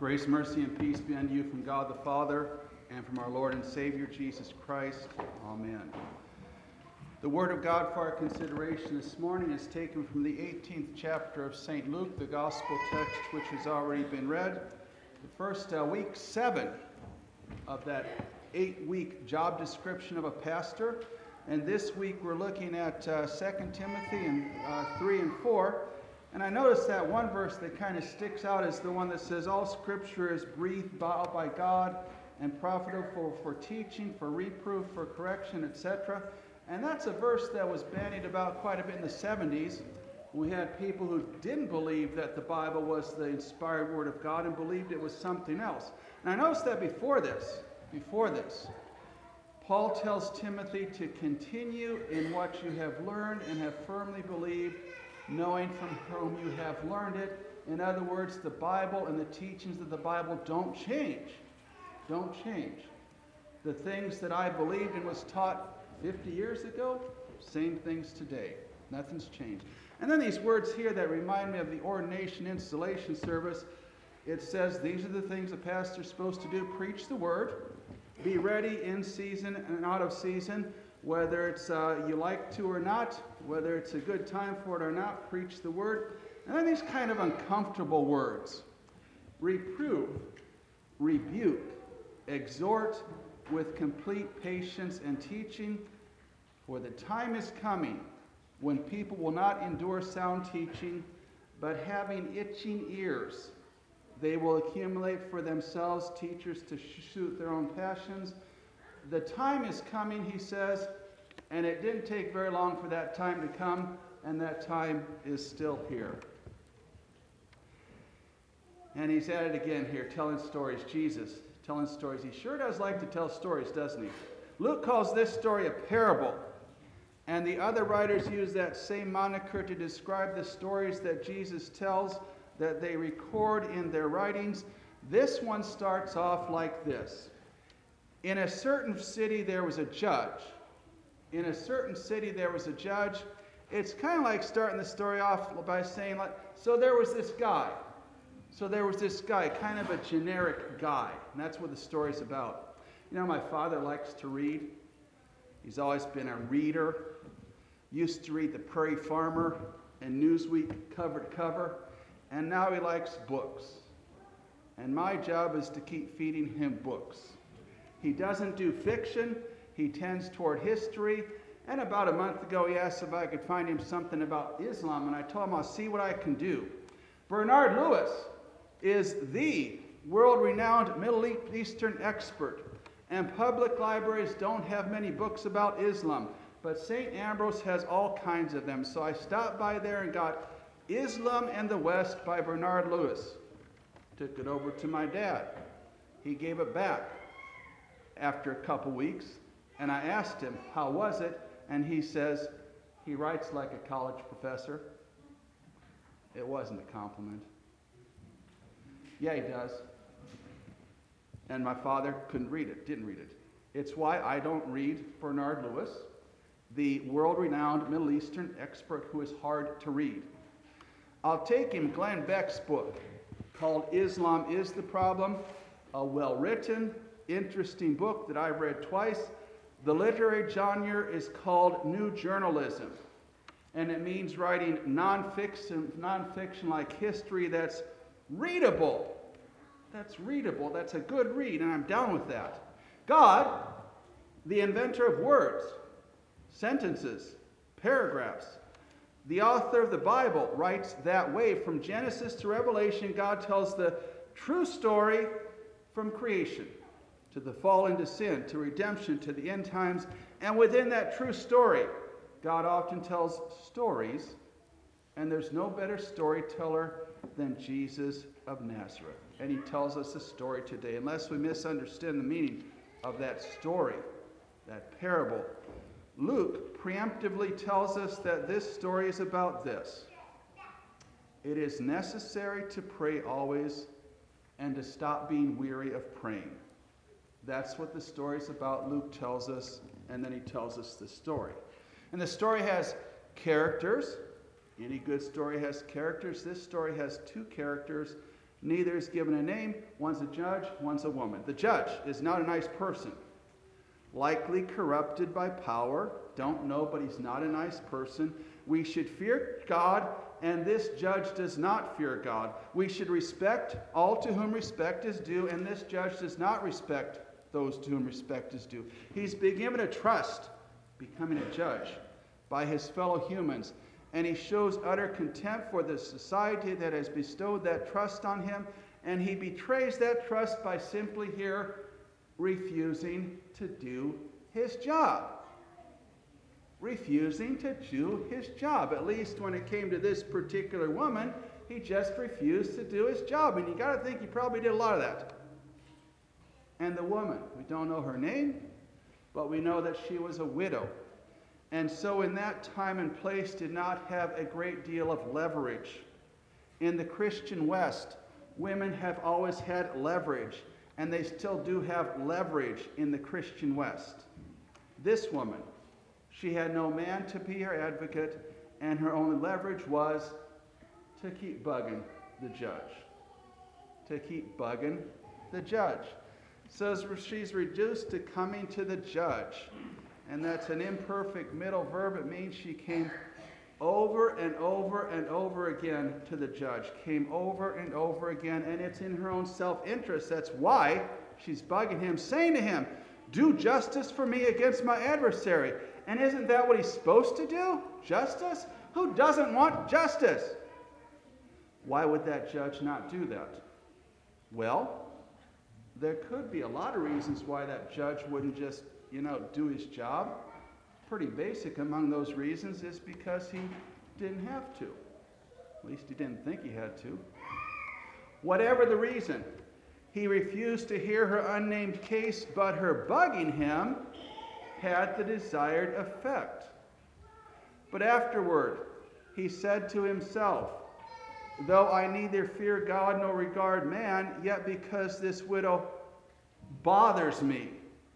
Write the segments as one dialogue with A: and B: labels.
A: Grace, mercy, and peace be unto you from God the Father and from our Lord and Savior Jesus Christ. Amen. The Word of God for our consideration this morning is taken from the 18th chapter of St. Luke, the Gospel text which has already been read. The first week 7 of that 8-week job description of a pastor. And this week we're looking at 2 Timothy and 3 and 4. And I noticed that one verse that kind of sticks out is the one that says, all Scripture is breathed out by God and profitable for teaching, for reproof, for correction, etc. And that's a verse that was bandied about quite a bit in the 70s. We had people who didn't believe that the Bible was the inspired Word of God and believed it was something else. And I noticed that before this, Paul tells Timothy to continue in what you have learned and have firmly believed, knowing from whom you have learned it. In other words, the Bible and the teachings of the Bible don't change. Don't change. The things that I believed and was taught 50 years ago, same things today. Nothing's changed. And then these words here that remind me of the ordination installation service. It says, these are the things a pastor's supposed to do. Preach the word. Be ready in season and out of season. Whether it's you like to or not, whether it's a good time for it or not, preach the word. And then these kind of uncomfortable words. Reprove, rebuke, exhort with complete patience and teaching. For the time is coming when people will not endure sound teaching, but having itching ears, they will accumulate for themselves teachers to suit their own passions. The time is coming, he says, and it didn't take very long for that time to come, and that time is still here. And he's at it again here, telling stories. Jesus telling stories. He sure does like to tell stories, doesn't he? Luke calls this story a parable. And the other writers use that same moniker to describe the stories that Jesus tells, that they record in their writings. This one starts off like this. In a certain city there was a judge. In a certain city there was a judge. It's kind of like starting the story off by saying, so there was this guy. So there was this guy, kind of a generic guy. And that's what the story's about. You know, my father likes to read. He's always been a reader. Used to read The Prairie Farmer and Newsweek cover to cover. And now he likes books. And my job is to keep feeding him books. He doesn't do fiction. He tends toward history. And about a month ago, he asked if I could find him something about Islam. And I told him I'll see what I can do. Bernard Lewis is the world-renowned Middle Eastern expert. And public libraries don't have many books about Islam. But St. Ambrose has all kinds of them. So I stopped by there and got Islam and the West by Bernard Lewis. Took it over to my dad. He gave it back after a couple weeks. And I asked him, how was it? And he says, he writes like a college professor. It wasn't a compliment. Yeah, he does. And my father couldn't read it, didn't read it. It's why I don't read Bernard Lewis, the world-renowned Middle Eastern expert who is hard to read. I'll take him Glenn Beck's book called Islam is the Problem, a well-written, interesting book that I've read twice. The literary genre is called New Journalism, and it means writing nonfiction like history that's readable. That's readable. That's a good read, and I'm down with that. God, the inventor of words, sentences, paragraphs, the author of the Bible writes that way. From Genesis to Revelation, God tells the true story from creation to the fall into sin, to redemption, to the end times. And within that true story, God often tells stories, and there's no better storyteller than Jesus of Nazareth. And he tells us a story today. Unless we misunderstand the meaning of that story, that parable, Luke preemptively tells us that this story is about this. It is necessary to pray always and to stop being weary of praying. That's what the story's about. Luke tells us, and then he tells us the story. And the story has characters. Any good story has characters. This story has two characters, Neither is given a name. One's a judge, one's a woman. The judge is not a nice person. Likely corrupted by power. Don't know, but he's not a nice person. We should fear God, and this judge does not fear God. We should respect all to whom respect is due, and this judge does not respect those to whom respect is due. He's been given a trust, becoming a judge, by his fellow humans, and he shows utter contempt for the society that has bestowed that trust on him, and he betrays that trust by simply here refusing to do his job. Refusing to do his job. At least when it came to this particular woman, he just refused to do his job. And you got to think he probably did a lot of that. And the woman, we don't know her name, but we know that she was a widow. And so in that time and place did not have a great deal of leverage. In the Christian West, women have always had leverage, and they still do have leverage in the Christian West. This woman, she had no man to be her advocate, and her only leverage was to keep bugging the judge. To keep bugging the judge. So she's reduced to coming to the judge. And that's an imperfect middle verb. It means she came over and over and over again to the judge. Came over and over again, and it's in her own self-interest. That's why she's bugging him, saying to him, "Do justice for me against my adversary." And isn't that what he's supposed to do? Justice? Who doesn't want justice? Why would that judge not do that? Well, there could be a lot of reasons why that judge wouldn't just, do his job. Pretty basic among those reasons is because he didn't have to. At least he didn't think he had to. Whatever the reason, he refused to hear her unnamed case, but her bugging him had the desired effect. But afterward, he said to himself, "Though I neither fear God nor regard man, yet because this widow bothers me,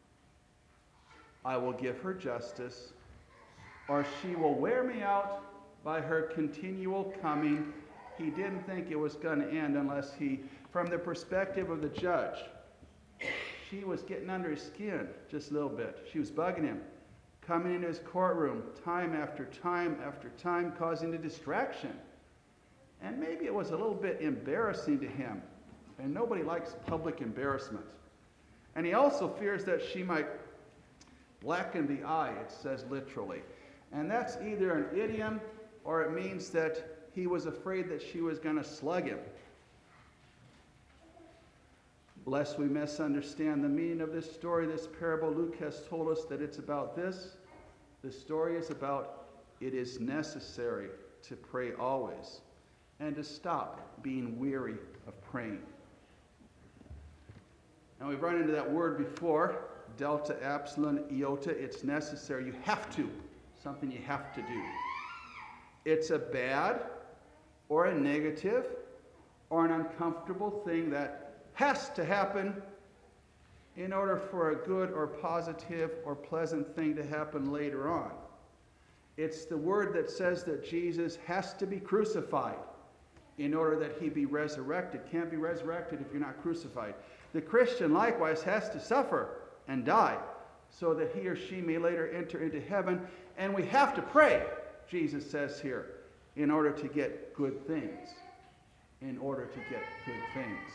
A: I will give her justice, or she will wear me out by her continual coming." He didn't think it was going to end unless he, from the perspective of the judge, she was getting under his skin just a little bit. She was bugging him, coming into his courtroom time after time after time, causing a distraction. And maybe it was a little bit embarrassing to him. And nobody likes public embarrassment. And he also fears that she might blacken the eye, it says literally. And that's either an idiom or it means that he was afraid that she was going to slug him. Lest we misunderstand the meaning of this story, this parable, Luke has told us that it's about this. The story is about it is necessary to pray always and to stop being weary of praying. And we've run into that word before, delta, epsilon, iota. It's necessary. You have to. Something you have to do. It's a bad or a negative or an uncomfortable thing that has to happen in order for a good or positive or pleasant thing to happen later on. It's the word that says that Jesus has to be crucified in order that he be resurrected. Can't be resurrected if you're not crucified. The Christian likewise has to suffer and die so that he or she may later enter into heaven. And we have to pray, Jesus says here, in order to get good things. In order to get good things.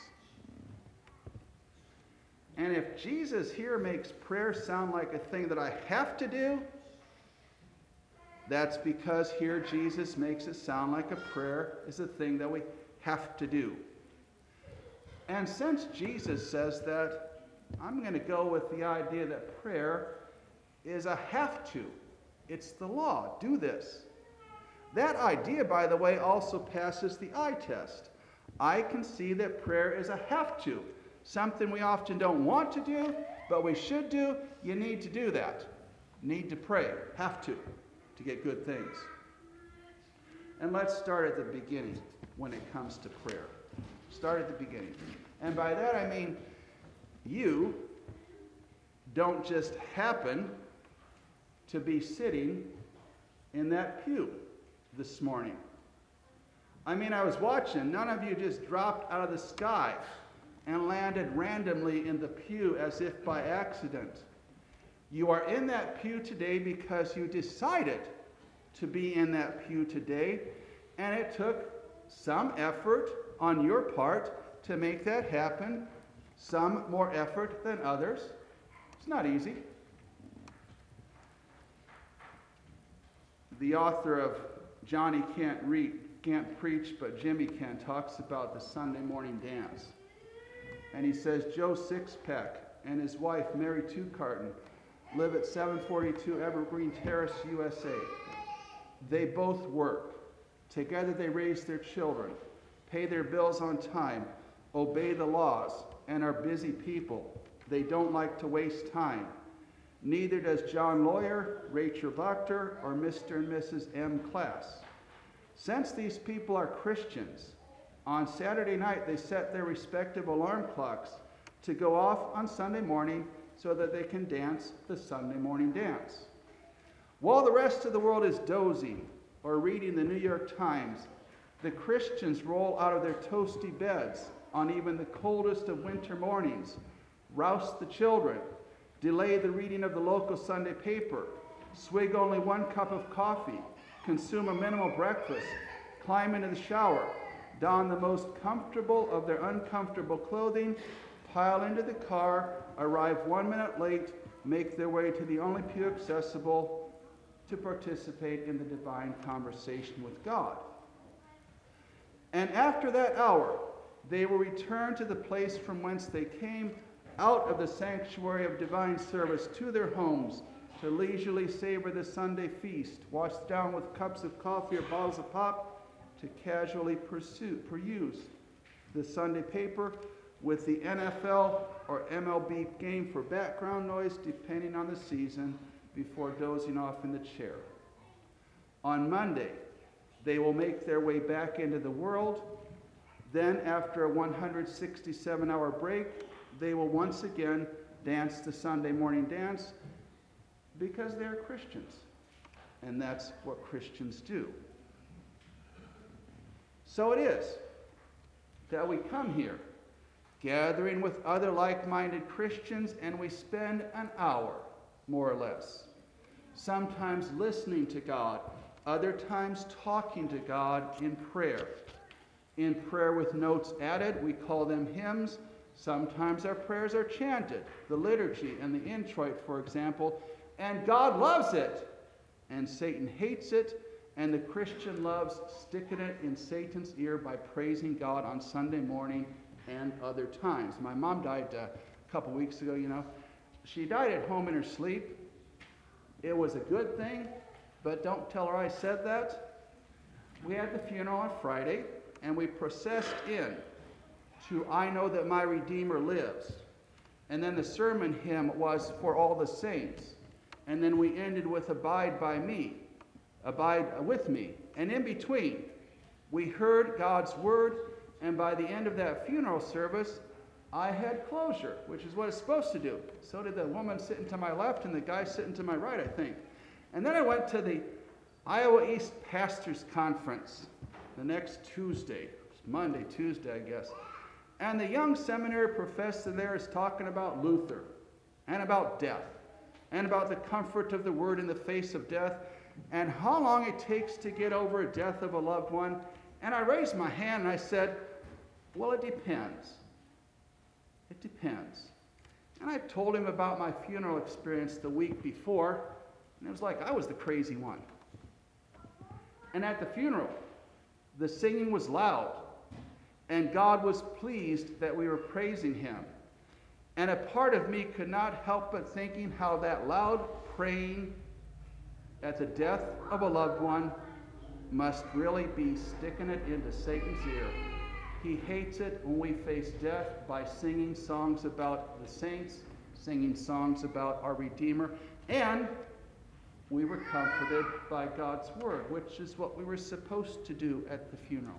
A: And if Jesus here makes prayer sound like a thing that I have to do, that's because here Jesus makes it sound like a prayer is a thing that we have to do. And since Jesus says that, I'm going to go with the idea that prayer is a have to. It's the law. Do this. That idea, by the way, also passes the eye test. I can see that prayer is a have to. Something we often don't want to do, but we should do. You need to do that. Need to pray. Have to get good things. And let's start at the beginning when it comes to prayer. Start at the beginning. And by that I mean you don't just happen to be sitting in that pew this morning. I mean, I was watching. None of you just dropped out of the sky and landed randomly in the pew as if by accident. You are in that pew today because you decided to be in that pew today, and it took some effort on your part to make that happen, some more effort than others. It's not easy. The author of Johnny Can't Preach, but Jimmy Can talks about the Sunday morning dance. And he says Joe Sixpack and his wife Mary Two Carton live at 742 Evergreen Terrace, USA. They both work. Together they raise their children, pay their bills on time, obey the laws, and are busy people. They don't like to waste time. Neither does John Lawyer, Rachel Doctor, or Mr. and Mrs. M. Class. Since these people are Christians, on Saturday night they set their respective alarm clocks to go off on Sunday morning so that they can dance the Sunday morning dance. While the rest of the world is dozing or reading the New York Times, the Christians roll out of their toasty beds on even the coldest of winter mornings, rouse the children, delay the reading of the local Sunday paper, swig only 1 cup of coffee, consume a minimal breakfast, climb into the shower, don the most comfortable of their uncomfortable clothing, pile into the car, arrive 1 minute late, make their way to the only pew accessible to participate in the divine conversation with God. And after that hour, they will return to the place from whence they came, out of the sanctuary of divine service to their homes, to leisurely savor the Sunday feast, washed down with cups of coffee or bottles of pop, to casually peruse the Sunday paper with the NFL or MLB game for background noise, depending on the season, before dozing off in the chair. On Monday, they will make their way back into the world. Then, after a 167-hour break, they will once again dance the Sunday morning dance because they're Christians. And that's what Christians do. So it is that we come here, gathering with other like-minded Christians, and we spend an hour, more or less, sometimes listening to God, other times talking to God in prayer. In prayer with notes added, we call them hymns. Sometimes our prayers are chanted, the liturgy and the introit, for example, and God loves it, and Satan hates it, and the Christian loves sticking it in Satan's ear by praising God on Sunday morning and other times. My mom died a couple weeks ago, She died at home in her sleep. It was a good thing, but don't tell her I said that. We had the funeral on Friday, and we processed in to I Know That My Redeemer Lives. And then the sermon hymn was For All the Saints. And then we ended with Abide by Me, Abide with Me. And in between, we heard God's word, and by the end of that funeral service, I had closure, which is what it's supposed to do. So did the woman sitting to my left and the guy sitting to my right, I think. And then I went to the Iowa East Pastors Conference the next Tuesday. It's Monday, Tuesday, I guess. And the young seminary professor there is talking about Luther and about death and about the comfort of the word in the face of death and how long it takes to get over a death of a loved one. And I raised my hand and I said, well, it depends. It depends. And I told him about my funeral experience the week before, and it was like I was the crazy one. And at the funeral, the singing was loud, and God was pleased that we were praising him. And a part of me could not help but thinking how that loud praying at the death of a loved one must really be sticking it into Satan's ear. He hates it when we face death by singing songs about the saints, singing songs about our Redeemer, and we were comforted by God's word, which is what we were supposed to do at the funeral.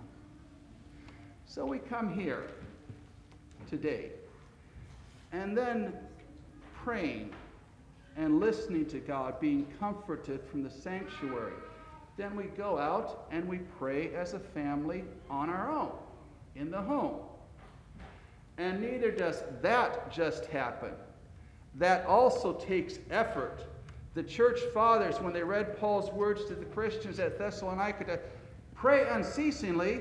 A: So we come here today, and then praying and listening to God, being comforted from the sanctuary, then we go out and we pray as a family on our own, in the home. And neither does that just happen. That also takes effort. The church fathers, when they read Paul's words to the Christians at Thessalonica to pray unceasingly,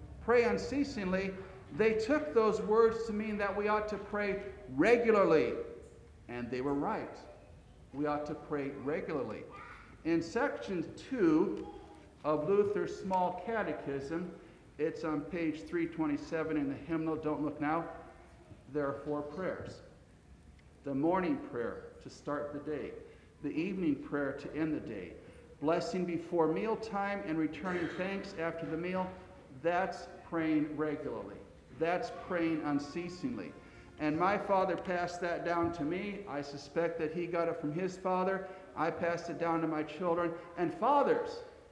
A: they took those words to mean that we ought to pray regularly. And they were right. We ought to pray regularly. In section 2 of Luther's Small Catechism, it's on page 327 in the hymnal, don't look now, there are 4 prayers. The morning prayer to start the day, the evening prayer to end the day, blessing before mealtime and returning thanks after the meal, that's praying regularly. That's praying unceasingly. And my father passed that down to me. I suspect that he got it from his father. I passed it down to my children. And fathers,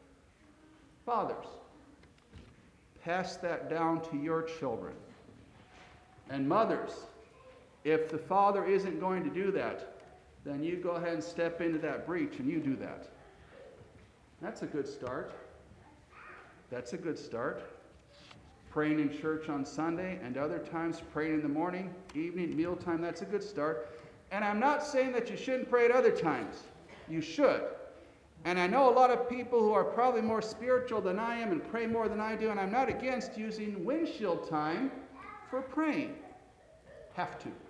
A: pass that down to your children. And mothers, if the father isn't going to do that, then you go ahead and step into that breach and you do that. That's a good start. That's a good start. Praying in church on Sunday and other times praying in the morning, evening, mealtime, that's a good start. And I'm not saying that you shouldn't pray at other times. You should. And I know a lot of people who are probably more spiritual than I am and pray more than I do, and I'm not against using windshield time for praying. Have to.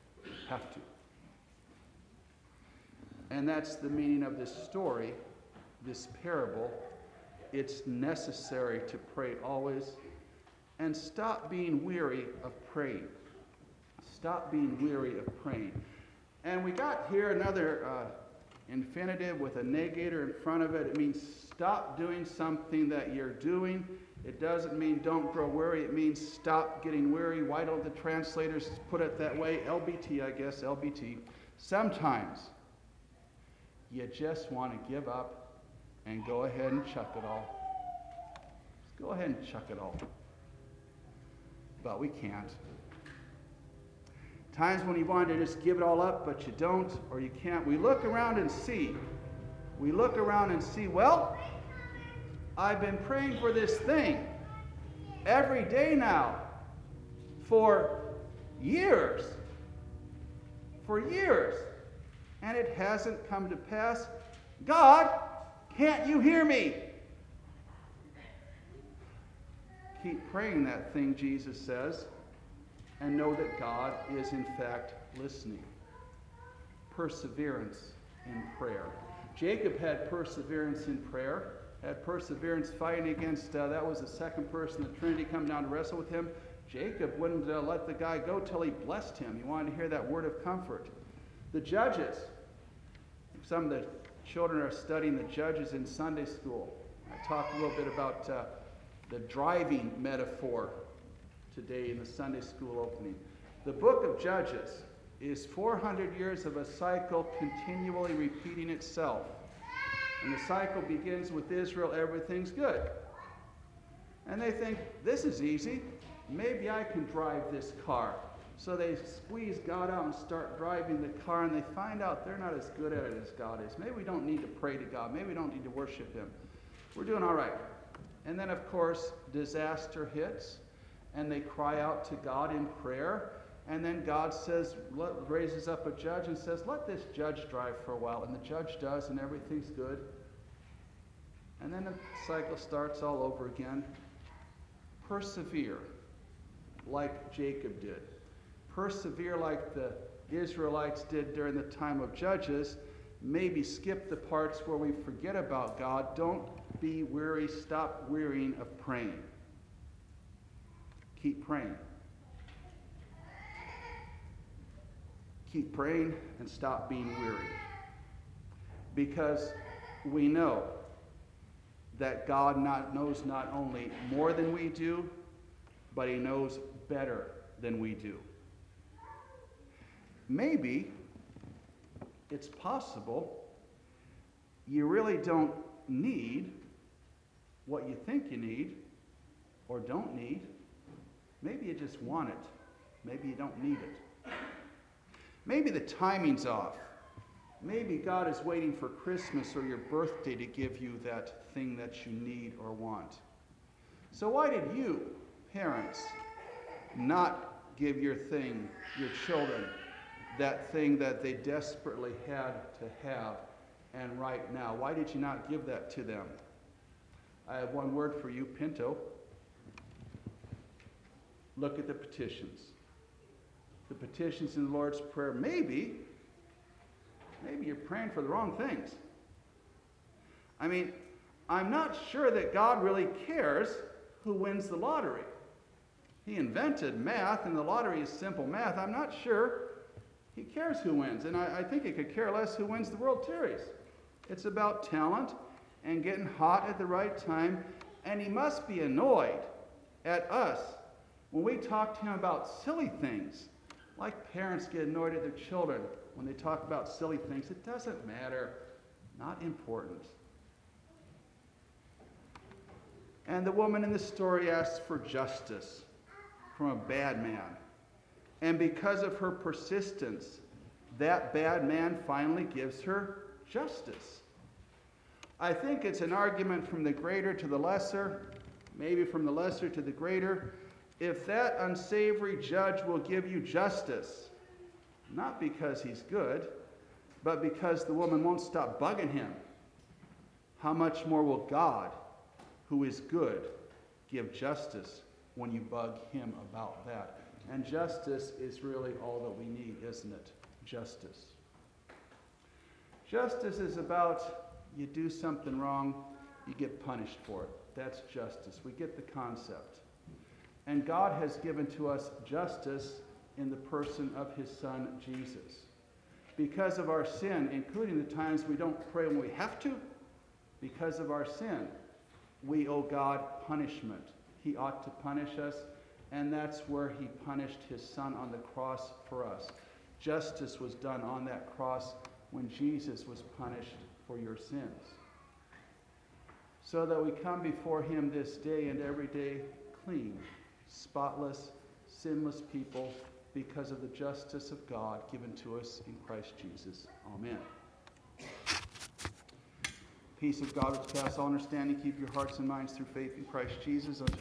A: And that's the meaning of this story, this parable. It's necessary to pray always. And stop being weary of praying. Stop being weary of praying. And we got here another infinitive with a negator in front of it. It means stop doing something that you're doing. It doesn't mean don't grow weary. It means stop getting weary. Why don't the translators put it that way? LBT, I guess, LBT. Sometimes you just want to give up and go ahead and chuck it all. Just go ahead and chuck it all. But we can't. Times when you want to just give it all up, but you don't, or you can't. We look around and see. Well, I've been praying for this thing every day now for years. And it hasn't come to pass. God, can't you hear me? Keep praying that thing, Jesus says, and know that God is in fact listening. Perseverance in prayer. Jacob had perseverance in prayer, had perseverance fighting against, that was the second person of the Trinity come down to wrestle with him. Jacob wouldn't let the guy go till he blessed him. He wanted to hear that word of comfort. The Judges. Some of the children are studying the Judges in Sunday school. I talked a little bit about the driving metaphor today in the Sunday school opening. The book of Judges is 400 years of a cycle continually repeating itself. And the cycle begins with Israel, everything's good. And they think, this is easy. Maybe I can drive this car. So they squeeze God out and start driving the car, and they find out they're not as good at it as God is. Maybe we don't need to pray to God. Maybe we don't need to worship Him. We're doing all right. And then, of course, disaster hits, and they cry out to God in prayer. And then God raises up a judge and says, let this judge drive for a while. And the judge does, and everything's good. And then the cycle starts all over again. Persevere like Jacob did. Persevere like the Israelites did during the time of Judges. Maybe skip the parts where we forget about God. Don't be weary. Stop wearying of praying. Keep praying. Keep praying and stop being weary. Because we know that God knows not only more than we do, but He knows better than we do. Maybe it's possible you really don't need what you think you need or don't need. Maybe you just want it. Maybe you don't need it. Maybe the timing's off. Maybe God is waiting for Christmas or your birthday to give you that thing that you need or want. So why did you, parents, not give your children, that thing that they desperately had to have and right now? Why did you not give that to them? I have one word for you, Pinto. Look at the petitions. The petitions in the Lord's Prayer. Maybe you're praying for the wrong things. I mean, I'm not sure that God really cares who wins the lottery. He invented math, and the lottery is simple math. I'm not sure he cares who wins, and I think he could care less who wins the World Series. It's about talent and getting hot at the right time, and he must be annoyed at us when we talk to him about silly things, like parents get annoyed at their children when they talk about silly things. It doesn't matter. Not important. And the woman in the story asks for justice from a bad man. And because of her persistence, that bad man finally gives her justice. I think it's an argument from the greater to the lesser, maybe from the lesser to the greater. If that unsavory judge will give you justice, not because he's good, but because the woman won't stop bugging him, how much more will God, who is good, give justice when you bug him about that? And justice is really all that we need, isn't it? Justice. Justice is about you do something wrong, you get punished for it. That's justice. We get the concept. And God has given to us justice in the person of his Son, Jesus. Because of our sin, including the times we don't pray when we have to, because of our sin, we owe God punishment. He ought to punish us, and that's where he punished his Son on the cross for us. Justice was done on that cross when Jesus was punished for your sins. So that we come before him this day and every day clean, spotless, sinless people because of the justice of God given to us in Christ Jesus. Amen. Peace of God which passes all understanding, keep your hearts and minds through faith in Christ Jesus.